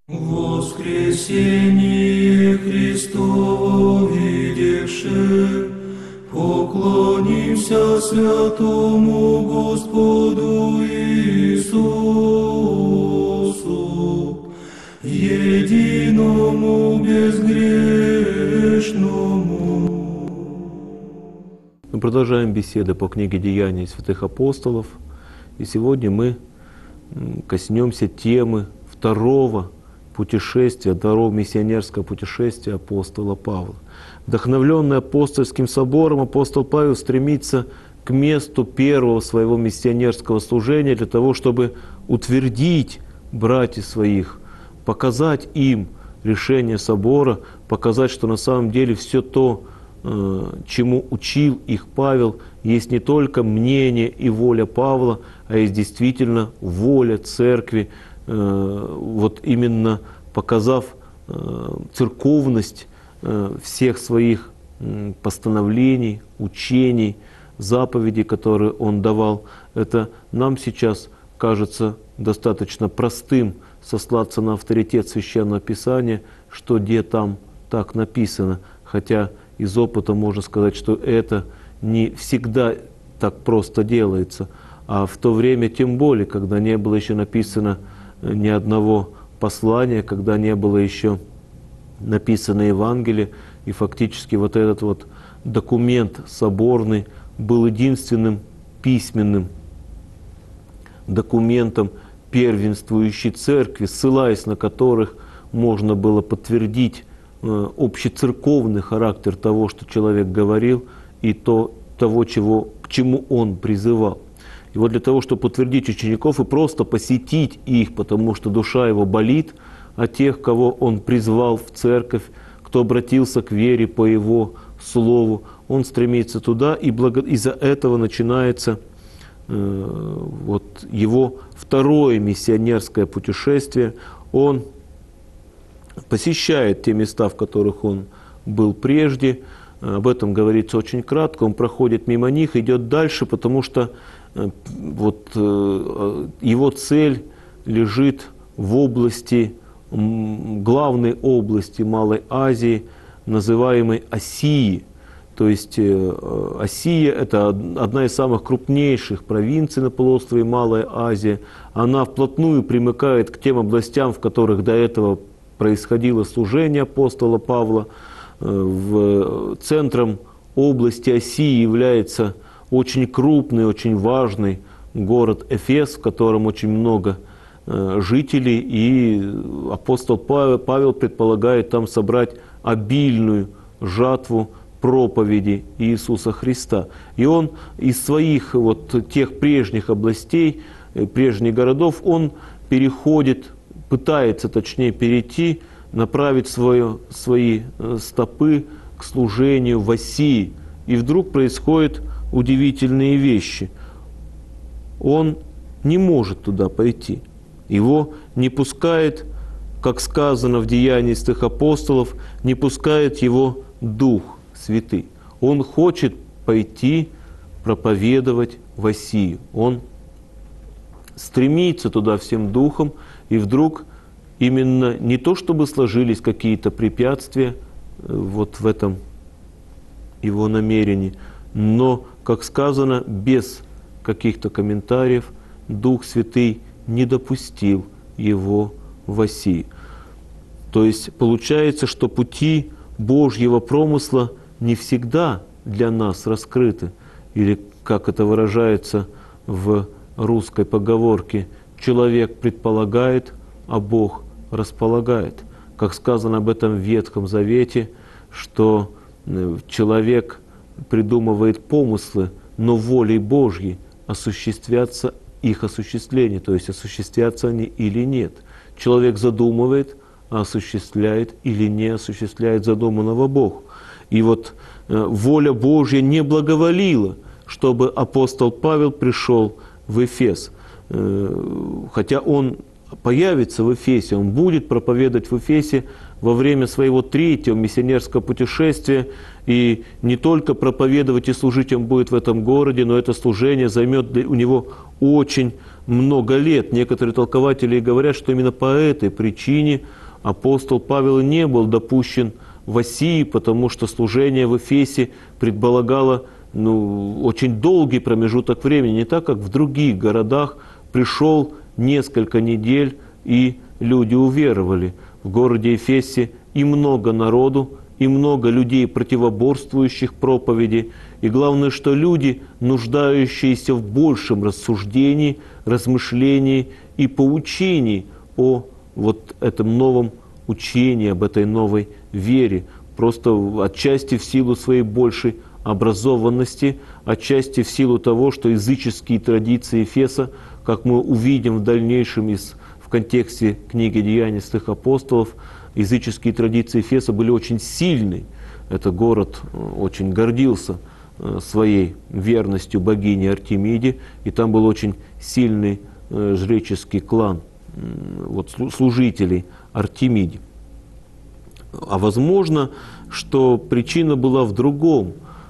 Воскресение Христово видевши, поклонимся святому Господу Иисусу, единому безгрешному. Мы продолжаем беседы по книге «Деяния святых апостолов», и сегодня мы коснемся темы второго миссионерского путешествия апостола Павла. Вдохновленный апостольским собором, апостол Павел стремится к месту первого своего миссионерского служения для того, чтобы утвердить братьев своих, показать им решение собора, показать, что на самом деле все то, чему учил их Павел, есть не только мнение и воля Павла, а есть действительно воля церкви, вот именно показав церковность всех своих постановлений, учений, заповедей, которые он давал. Это нам сейчас кажется достаточно простым сослаться на авторитет Священного Писания, что где там так написано, хотя из опыта можно сказать, что это не всегда так просто делается, а в то время тем более, когда не было еще написано ни одного послания, когда не было еще написано Евангелие, и фактически вот этот вот документ соборный был единственным письменным документом первенствующей церкви, ссылаясь на которых можно было подтвердить общецерковный характер того, что человек говорил, и того, к чему он призывал. И вот для того, чтобы утвердить учеников и просто посетить их, потому что душа его болит о тех, кого он призвал в церковь, кто обратился к вере по его слову, он стремится туда, и из-за этого начинается вот его второе миссионерское путешествие. Он посещает те места, в которых он был прежде. Об этом говорится очень кратко. Он проходит мимо них, идет дальше, потому что вот его цель лежит в области, главной области Малой Азии, называемой Асии. То есть Асия – это одна из самых крупнейших провинций на полуострове Малая Азия. Она вплотную примыкает к тем областям, в которых до этого происходило служение апостола Павла. Центром области Асии является очень крупный, очень важный город Эфес, в котором очень много жителей, и апостол Павел предполагает там собрать обильную жатву проповеди Иисуса Христа. И он из своих вот тех прежних областей, прежних городов, он пытается точнее перейти, направить свои стопы к служению в Асии. И вдруг происходят удивительные вещи. Он не может туда пойти. Его не пускает, как сказано в Деянии святых апостолов, не пускает его Дух Святый. Он хочет пойти проповедовать в Асию. Он стремится туда всем духом, и вдруг именно не то, чтобы сложились какие-то препятствия вот в этом его намерении, но, как сказано, без каких-то комментариев Дух Святый не допустил его в Асию. То есть получается, что пути Божьего промысла не всегда для нас раскрыты, или, как это выражается в русской поговорке, человек предполагает, а Бог располагает. Как сказано об этом в Ветхом Завете, что человек придумывает помыслы, но волей Божьей осуществятся их осуществление, то есть осуществятся они или нет. Человек задумывает, а осуществляет или не осуществляет задуманного Богом. И вот воля Божья не благоволила, чтобы апостол Павел пришел в Эфес. Хотя он появится в Эфесе, он будет проповедовать в Эфесе во время своего 3-го миссионерского путешествия. И не только проповедовать и служить он будет в этом городе, но это служение займет у него очень много лет. Некоторые толкователи говорят, что именно по этой причине апостол Павел не был допущен в Асии, потому что служение в Эфесе предполагало очень долгий промежуток времени, не так, как в других городах. Пришел несколько недель, и люди уверовали. В городе Эфесе и много народу, и много людей, противоборствующих проповеди. И главное, что люди, нуждающиеся в большем рассуждении, размышлении и поучении о вот этом новом учении, об этой новой вере. Просто отчасти в силу своей большей образованности, отчасти в силу того, что языческие традиции Эфеса, как мы увидим в дальнейшем в контексте книги «Деяний святых апостолов», языческие традиции Эфеса были очень сильны. Этот город очень гордился своей верностью богине Артемиде, и там был очень сильный жреческий клан служителей Артемиде. А возможно, что причина была в другом.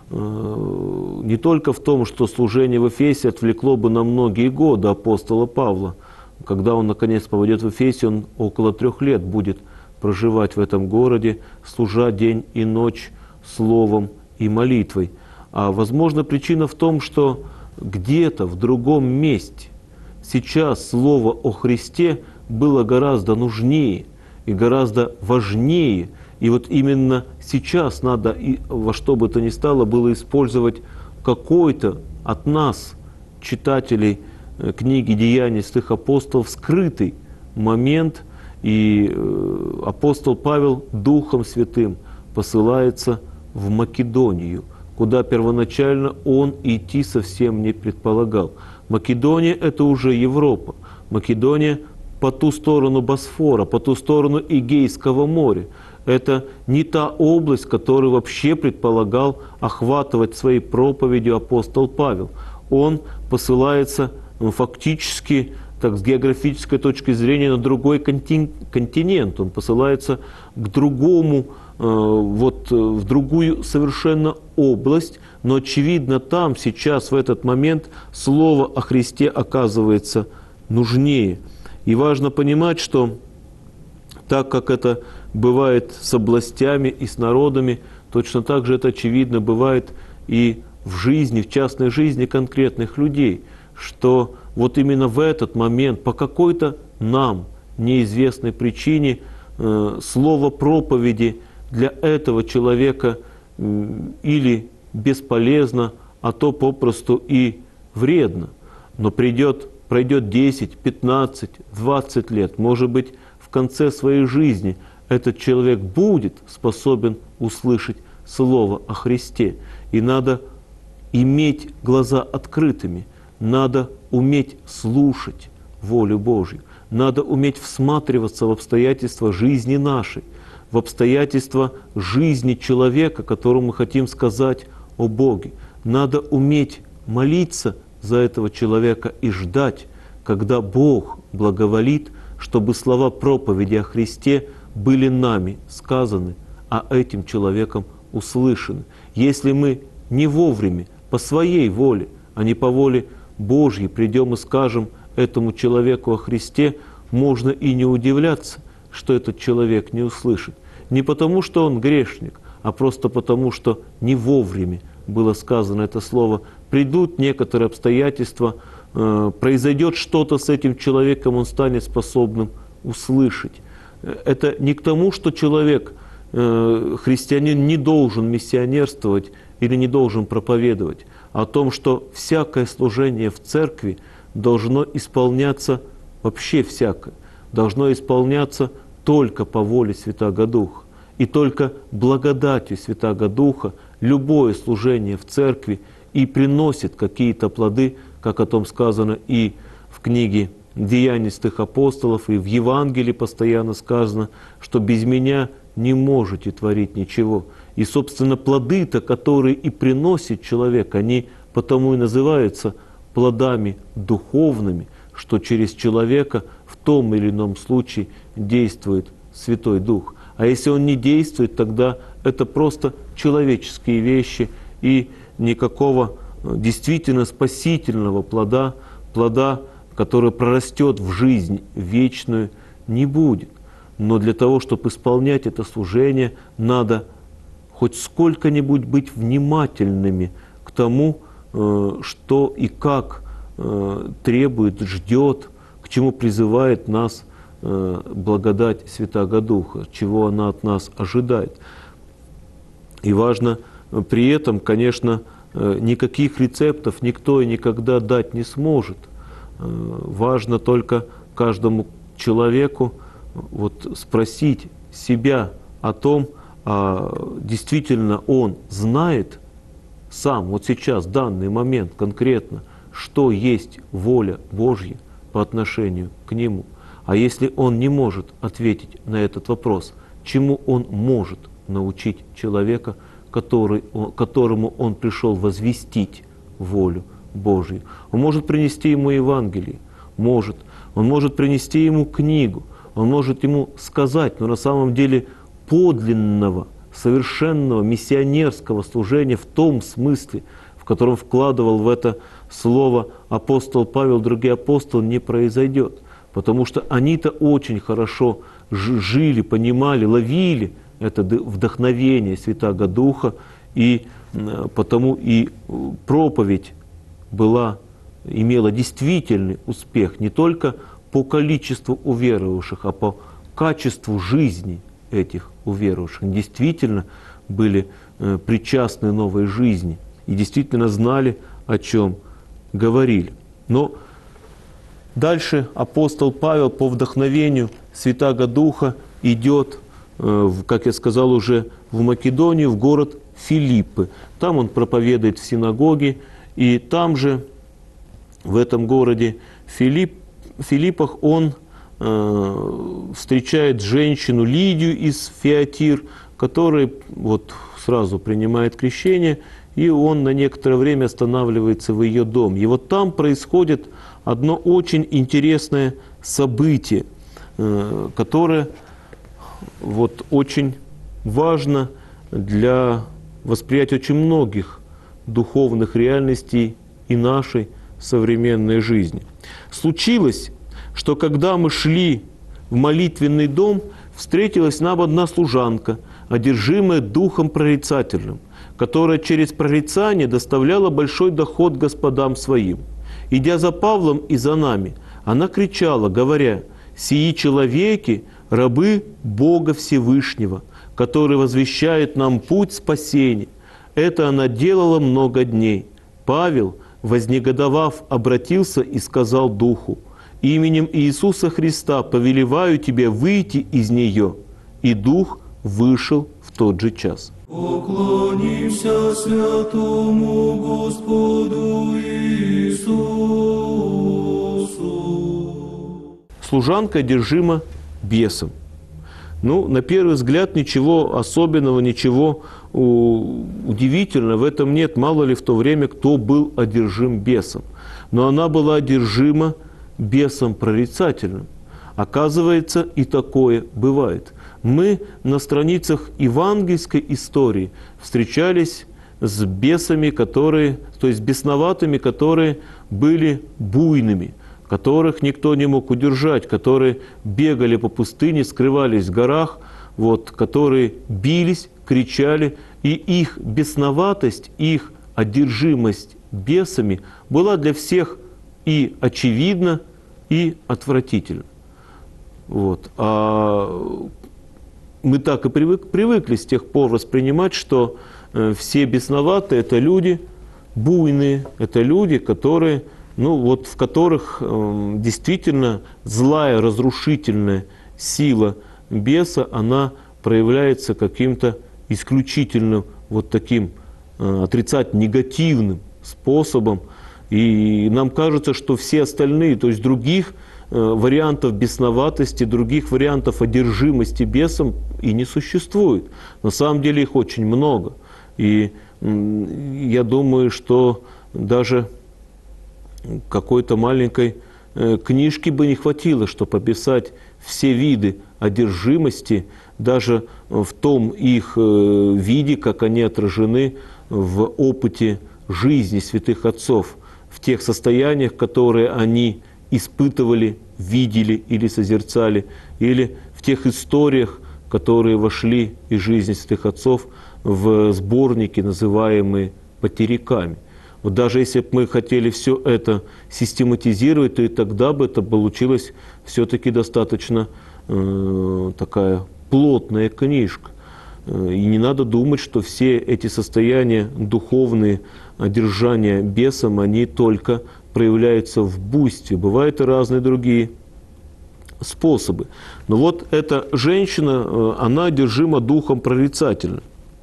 Не только в том, что служение в Эфесе отвлекло бы на многие годы апостола Павла. Когда он, наконец, попадет в Эфесе, он около 3 лет будет проживать в этом городе, служа день и ночь словом и молитвой. А возможно, причина в том, что где-то в другом месте сейчас слово о Христе было гораздо нужнее и гораздо важнее. И вот именно сейчас надо во что бы то ни стало было использовать какой-то от нас, читателей книги «Деяний святых апостолов», скрытый момент. И апостол Павел Духом Святым посылается в Македонию, куда первоначально он идти совсем не предполагал. Македония – это уже Европа. Македония по ту сторону Босфора, по ту сторону Эгейского моря. Это не та область, которую вообще предполагал охватывать своей проповедью апостол Павел. Он посылается фактически, так, с географической точки зрения, на другой континент. Он посылается к другому, в другую совершенно область, но, очевидно, там сейчас, в этот момент, слово о Христе оказывается нужнее. И важно понимать, что так как это бывает с областями и с народами, точно так же это, очевидно, бывает и в жизни, в частной жизни конкретных людей, что вот именно в этот момент, по какой-то нам неизвестной причине, слово проповеди для этого человека или бесполезно, а то попросту и вредно. Но пройдет 10, 15, 20 лет, может быть, в конце своей жизни этот человек будет способен услышать слово о Христе. И надо иметь глаза открытыми, надо уметь слушать волю Божью, надо уметь всматриваться в обстоятельства жизни нашей, в обстоятельства жизни человека, которому мы хотим сказать о Боге. Надо уметь молиться за этого человека и ждать, когда Бог благоволит, чтобы слова проповеди о Христе были нами сказаны, а этим человеком услышаны. Если мы не вовремя, по своей воле, а не по воле Божьей, придем и скажем этому человеку о Христе, можно и не удивляться, что этот человек не услышит. Не потому, что он грешник, а просто потому, что не вовремя было сказано это слово. Придут некоторые обстоятельства, произойдет что-то с этим человеком, он станет способным услышать. Это не к тому, что человек, христианин, не должен миссионерствовать или не должен проповедовать, а о том, что всякое служение в церкви должно исполняться, вообще всякое, должно исполняться только по воле Святаго Духа. И только благодатью Святаго Духа любое служение в церкви и приносит какие-то плоды, как о том сказано и в книге «Деяний святых апостолов», и в Евангелии постоянно сказано, что без меня не можете творить ничего. И, собственно, плоды-то, которые и приносит человек, они потому и называются плодами духовными, что через человека в том или ином случае действует Святой Дух. А если Он не действует, тогда это просто человеческие вещи, и никакого действительно спасительного плода, который прорастет в жизнь вечную, не будет. Но для того, чтобы исполнять это служение, надо хоть сколько-нибудь быть внимательными к тому, что и как требует, ждет, к чему призывает нас благодать Святаго Духа, чего она от нас ожидает. И важно при этом, конечно, никаких рецептов никто и никогда дать не сможет. Важно только каждому человеку спросить себя о том, действительно он знает сам, вот сейчас, в данный момент конкретно, что есть воля Божья по отношению к нему. А если он не может ответить на этот вопрос, чему он может научить человека, которому он пришел возвестить волю Божью? Он может принести ему Евангелие, может. Он может принести ему книгу, он может ему сказать, но на самом деле подлинного, совершенного миссионерского служения в том смысле, в котором вкладывал в это слово апостол Павел, другие апостолы, не произойдет. Потому что они-то очень хорошо жили, понимали, ловили это вдохновение Святаго Духа, и потому и проповедь имела действительный успех не только по количеству уверовавших, а по качеству жизни этих уверовавших. Действительно были причастны новой жизни и действительно знали, о чем говорили. Но дальше апостол Павел по вдохновению Святаго Духа идет, как я сказал уже, в Македонию, в город Филиппы. Там он проповедует в синагоге, и там же, в этом городе Филиппах, он встречает женщину Лидию из Фиатир, которая сразу принимает крещение, и он на некоторое время останавливается в ее доме. И вот там происходит одно очень интересное событие, которое очень важно для восприятия очень многих духовных реальностей и нашей современной жизни. Случилось, что когда мы шли в молитвенный дом, встретилась нам одна служанка, одержимая духом прорицательным, которая через прорицание доставляла большой доход господам своим. Идя за Павлом и за нами, она кричала, говоря: «Сии человеки, рабы Бога Всевышнего, который возвещает нам путь спасения». Это она делала много дней. Павел, вознегодовав, обратился и сказал духу: «Именем Иисуса Христа повелеваю тебе выйти из нее». И дух вышел в тот же час. Поклонимся святому Господу Иисусу. Служанка одержима бесом. На первый взгляд, ничего особенного, ничего удивительного в этом нет. Мало ли в то время кто был одержим бесом. Но она была одержима бесом прорицательным. Оказывается, и такое бывает. Мы на страницах евангельской истории встречались с бесами, то есть бесноватыми, которые были буйными, которых никто не мог удержать, которые бегали по пустыне, скрывались в горах, которые бились, кричали, и их бесноватость, их одержимость бесами была для всех и очевидна, и отвратительна. А мы так и привыкли с тех пор воспринимать, что все бесноватые – это люди буйные, это люди, которые, в которых действительно злая, разрушительная сила беса, она проявляется каким-то исключительным таким отрицательным, негативным способом. И нам кажется, что все остальные, то есть других вариантов бесноватости, других вариантов одержимости бесом и не существует. На самом деле их очень много. И я думаю, что даже какой-то маленькой книжки бы не хватило, чтобы описать все виды одержимости, даже в том их виде, как они отражены в опыте жизни святых отцов, в тех состояниях, которые они испытывали, видели или созерцали, или в тех историях, которые вошли из жизни святых отцов в сборники, называемые «Потериками». Вот даже если бы мы хотели все это систематизировать, то и тогда бы это получилось все-таки достаточно такая плотная книжка. И не надо думать, что все эти состояния духовные, одержания бесом, они только проявляются в буйстве. Бывают и разные другие способы. Но вот эта женщина, она одержима духом прорицательным.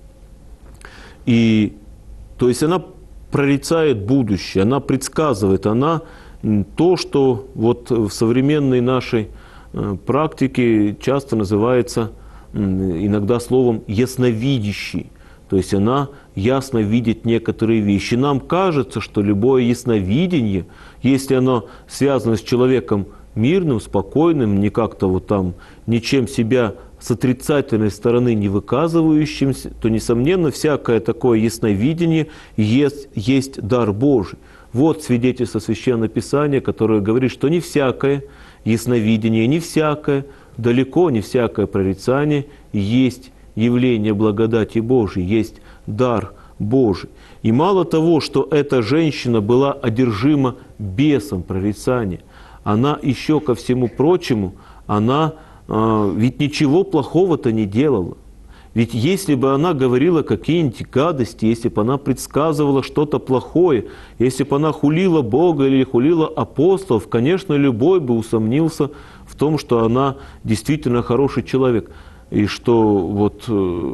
И, то есть она прорицает будущее, она предсказывает, она то, что вот в современной нашей практике часто называется иногда словом «ясновидящий». То есть она ясно видит некоторые вещи. Нам кажется, что любое ясновидение, если оно связано с человеком мирным, спокойным, не как-то вот там ничем себя с отрицательной стороны не выказывающимся, то, несомненно, всякое такое ясновидение есть дар Божий. Вот свидетельство Священного Писания, которое говорит, что не всякое ясновидение, не всякое, далеко не всякое прорицание есть явление благодати Божией, есть дар Божий. И мало того, что эта женщина была одержима бесом прорицания, она еще ко всему прочему, она ведь ничего плохого-то не делала. Ведь если бы она говорила какие-нибудь гадости, если бы она предсказывала что-то плохое, если бы она хулила Бога или хулила апостолов, конечно, любой бы усомнился в том, что она действительно хороший человек, и что вот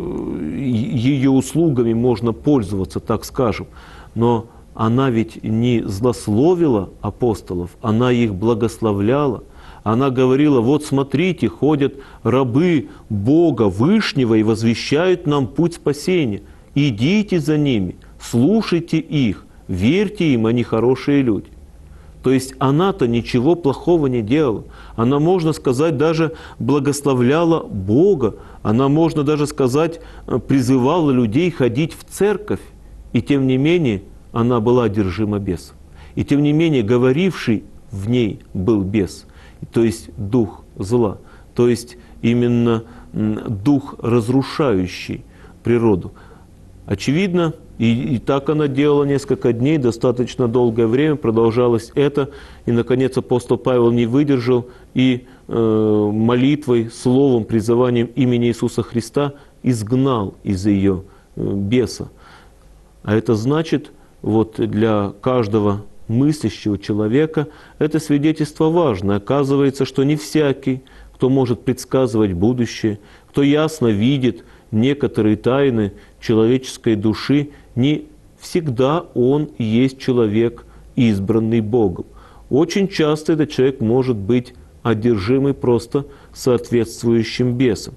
ее услугами можно пользоваться, так скажем. Но она ведь не злословила апостолов, она их благословляла. Она говорила: вот смотрите, ходят рабы Бога Вышнего и возвещают нам путь спасения. Идите за ними, слушайте их, верьте им, они хорошие люди. То есть она-то ничего плохого не делала. Она, можно сказать, даже благословляла Бога. Она, можно даже сказать, призывала людей ходить в церковь. И тем не менее она была одержима бесом. И тем не менее говоривший в ней был бес. То есть дух зла, то есть именно дух, разрушающий природу. Очевидно, и так она делала несколько дней, достаточно долгое время продолжалось это, и, наконец, апостол Павел не выдержал и молитвой, словом, призыванием имени Иисуса Христа изгнал из ее беса. А это значит, вот для каждого мыслящего человека это свидетельство важно. Оказывается, что не всякий, кто может предсказывать будущее, кто ясно видит некоторые тайны человеческой души, не всегда он и есть человек, избранный Богом. Очень часто этот человек может быть одержимый просто соответствующим бесом.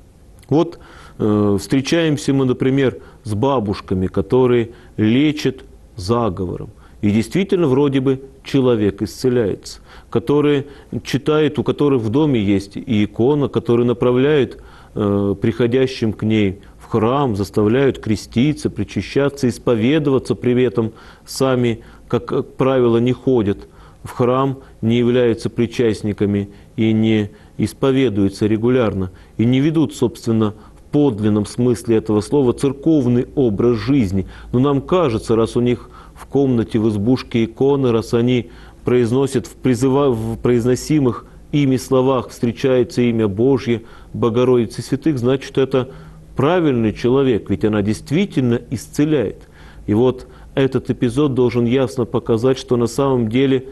Вот встречаемся мы, например, с бабушками, которые лечат заговором. И действительно, вроде бы, человек исцеляется, которые читают, у которых в доме есть и икона, которые направляют приходящим к ней в храм, заставляют креститься, причащаться, исповедоваться, при этом сами, как правило, не ходят в храм, не являются причастниками и не исповедуются регулярно, и не ведут, собственно, в подлинном смысле этого слова церковный образ жизни. Но нам кажется, раз у них в комнате, в избушке иконы, раз они произносят в произносимых ими словах встречается имя Божье, Богородицы святых, значит, это правильный человек, ведь она действительно исцеляет. И вот этот эпизод должен ясно показать, что на самом деле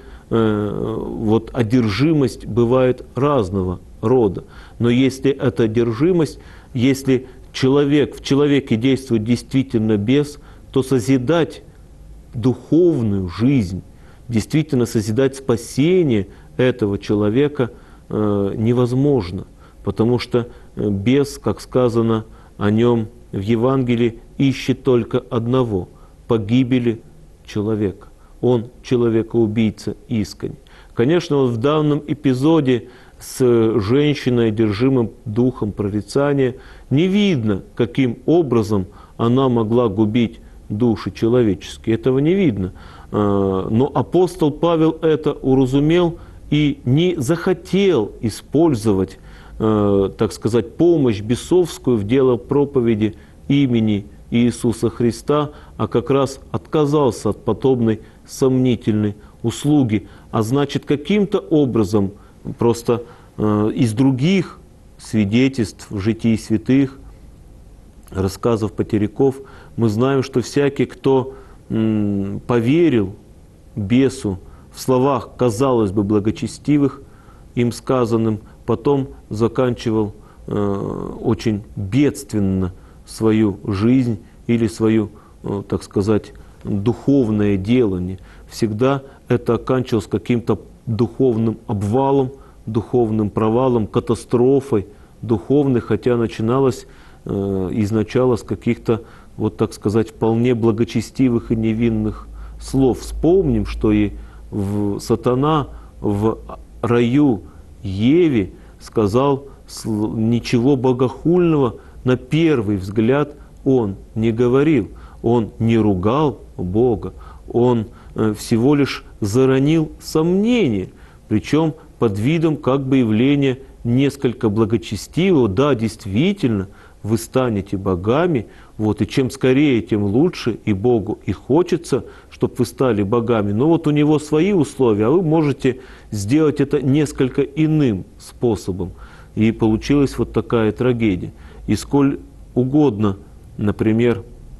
вот одержимость бывает разного рода. Но если эта одержимость, если в человеке действует действительно бес, то созидать духовную жизнь, действительно созидать спасение этого человека невозможно, потому что бес, как сказано о нем в Евангелии, ищет только одного – погибели человека. Он человекоубийца искренне. Конечно, вот в данном эпизоде с женщиной, одержимым духом прорицания, не видно, каким образом она могла губить души человеческие. Этого не видно. Но апостол Павел это уразумел и не захотел использовать, так сказать, помощь бесовскую в дело проповеди имени Иисуса Христа, а как раз отказался от подобной сомнительной услуги. А значит, каким-то образом просто из других свидетельств в житии святых, рассказов потеряков, мы знаем, что всякий, кто поверил бесу в словах, казалось бы, благочестивых, им сказанным, потом заканчивал очень бедственно свою жизнь или свою, так сказать, духовное делание. Всегда это оканчивалось каким-то духовным обвалом, духовным провалом, катастрофой духовной, хотя начиналось изначально с каких-то, вот так сказать, вполне благочестивых и невинных слов. Вспомним, что и сатана в раю Еве сказал ничего богохульного, на первый взгляд он не говорил, он не ругал Бога, он всего лишь заронил сомнение, причем под видом как бы явления несколько благочестивого. Да, действительно, вы станете богами, вот, и чем скорее, тем лучше, и Богу и хочется, чтобы вы стали богами. Но вот у него свои условия, а вы можете сделать это несколько иным способом. И получилась вот такая трагедия. И сколь угодно, например,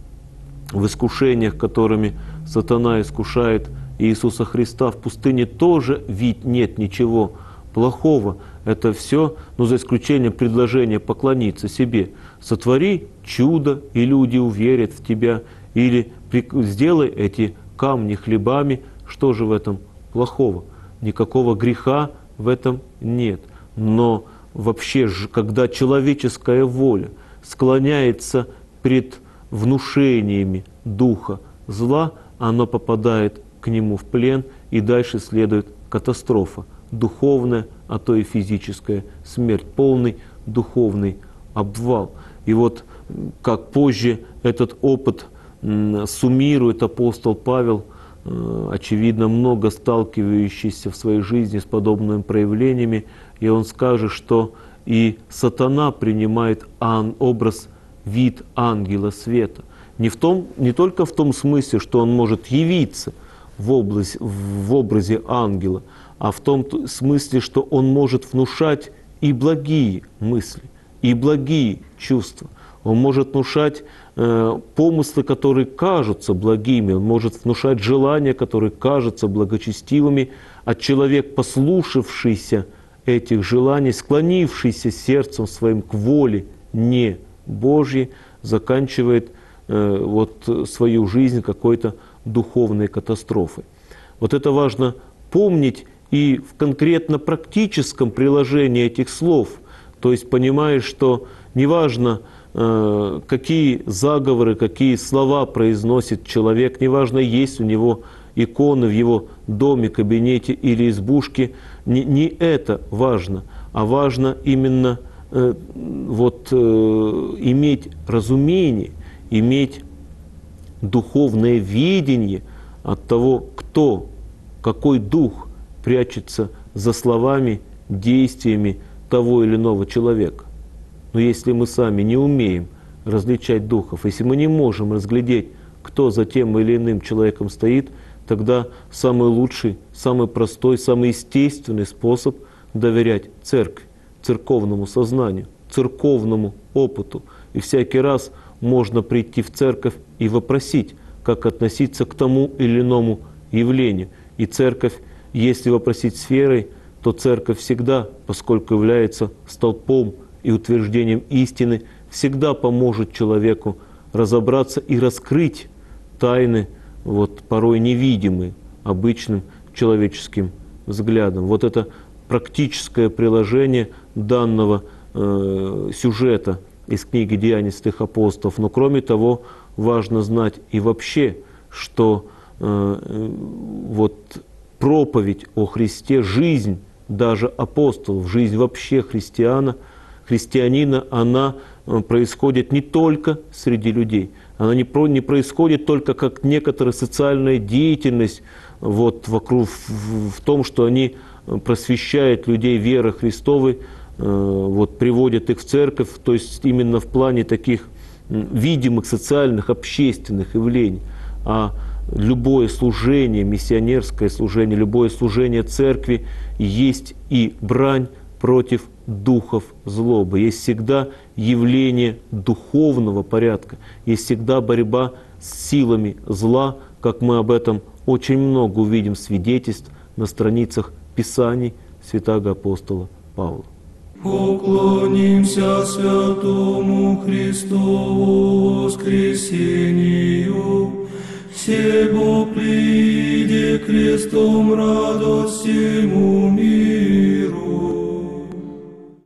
в искушениях, которыми сатана искушает Иисуса Христа в пустыне, тоже ведь нет ничего плохого. Это все, но за исключением предложения поклониться себе. Сотвори чудо, и люди уверят в тебя, или сделай эти камни хлебами. Что же в этом плохого? Никакого греха в этом нет. Но вообще, когда человеческая воля склоняется пред внушениями духа зла, оно попадает к нему в плен, и дальше следует катастрофа, духовная, а то и физическая смерть, полный духовный обвал. И вот как позже этот опыт суммирует апостол Павел, очевидно, много сталкивающийся в своей жизни с подобными проявлениями, и он скажет, что и сатана принимает образ, вид ангела света. Не только в том смысле, что он может явиться в образе ангела, а в том смысле, что он может внушать и благие мысли, и благие чувства. Он может внушать помыслы, которые кажутся благими, он может внушать желания, которые кажутся благочестивыми, а человек, послушавшийся этих желаний, склонившийся сердцем своим к воле не Божьей, заканчивает свою жизнь какой-то духовной катастрофой. Вот это важно помнить и в конкретно практическом приложении этих слов. То есть понимаешь, что неважно, какие заговоры, какие слова произносит человек, неважно, есть у него иконы в его доме, кабинете или избушке, не это важно, а важно именно иметь разумение, иметь духовное видение от того, какой дух прячется за словами, действиями того или иного человека. Но если мы сами не умеем различать духов, если мы не можем разглядеть, кто за тем или иным человеком стоит, тогда самый лучший, самый простой, самый естественный способ доверять церкви, церковному сознанию, церковному опыту. И всякий раз можно прийти в церковь и вопросить, как относиться к тому или иному явлению. И церковь, если вопросить с верой, то церковь всегда, поскольку является столпом и утверждением истины, всегда поможет человеку разобраться и раскрыть тайны, порой невидимые обычным человеческим взглядом. Вот это практическое приложение данного сюжета из книги «Деяний святых апостолов». Но кроме того, важно знать и вообще, что проповедь о Христе, жизнь даже апостолов, жизнь вообще христианина, она происходит не только среди людей, она не происходит только как некоторая социальная деятельность вокруг, в том, что они просвещают людей веры Христовой, приводят их в церковь, то есть именно в плане таких видимых социальных, общественных явлений. А любое служение, миссионерское служение, любое служение церкви есть и брань против духов злобы. Есть всегда явление духовного порядка, есть всегда борьба с силами зла, как мы об этом очень много увидим свидетельств на страницах Писаний святаго апостола Павла. Поклонимся святому Христову воскресению, всего прииде крестом радость всему миру.